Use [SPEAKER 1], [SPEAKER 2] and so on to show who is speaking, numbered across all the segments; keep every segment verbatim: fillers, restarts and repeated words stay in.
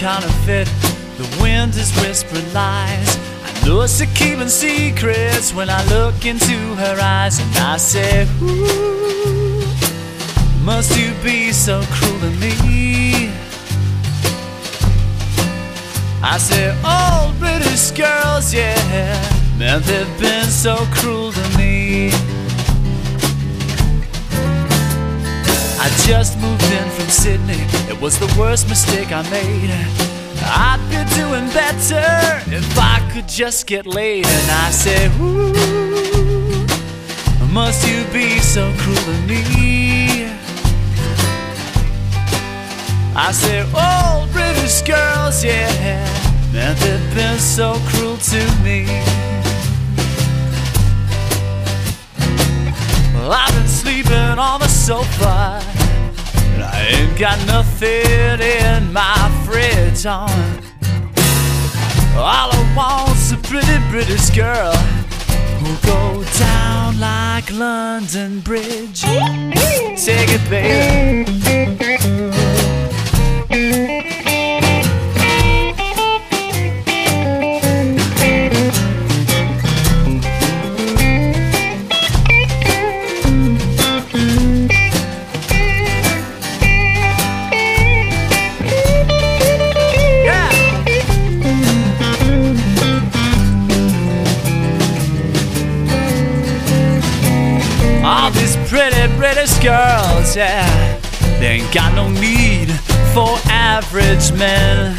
[SPEAKER 1] counterfeit. The wind is whispering lies. I know she's keeping secrets when I look into her eyes. And I say, ooh, must you be so cruel to me? I say, old British girls, yeah, man, they've been so cruel to me. I just moved in from Sydney. It was the worst mistake I made. I'd be doing better if I could just get laid. And I say, ooh, must you be so cruel to me? I say, old British girls, yeah, man, they've been so cruel to me. Well, I've been sleeping on the sofa, and I ain't got nothing in my fridge on. All I want's a pretty British girl who'll go down like London Bridge. Take it, baby. All these pretty British girls, yeah, they ain't got no need for average men.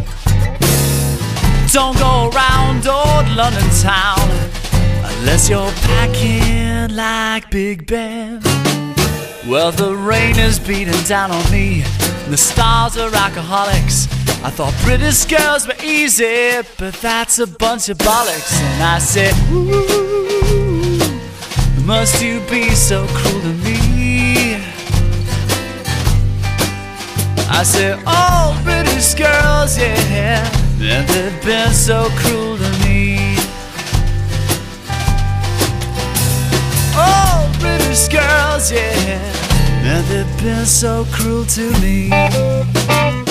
[SPEAKER 1] Don't go around old London town unless you're packing like Big Ben. Well, the rain is beating down on me, and the stars are alcoholics. I thought British girls were easy, but that's a bunch of bollocks. And I said, ooh, must you be so cruel to me? I said, oh, British girls, yeah, man, they've been so cruel to me. Oh, British girls, yeah, man, they've been so cruel to me.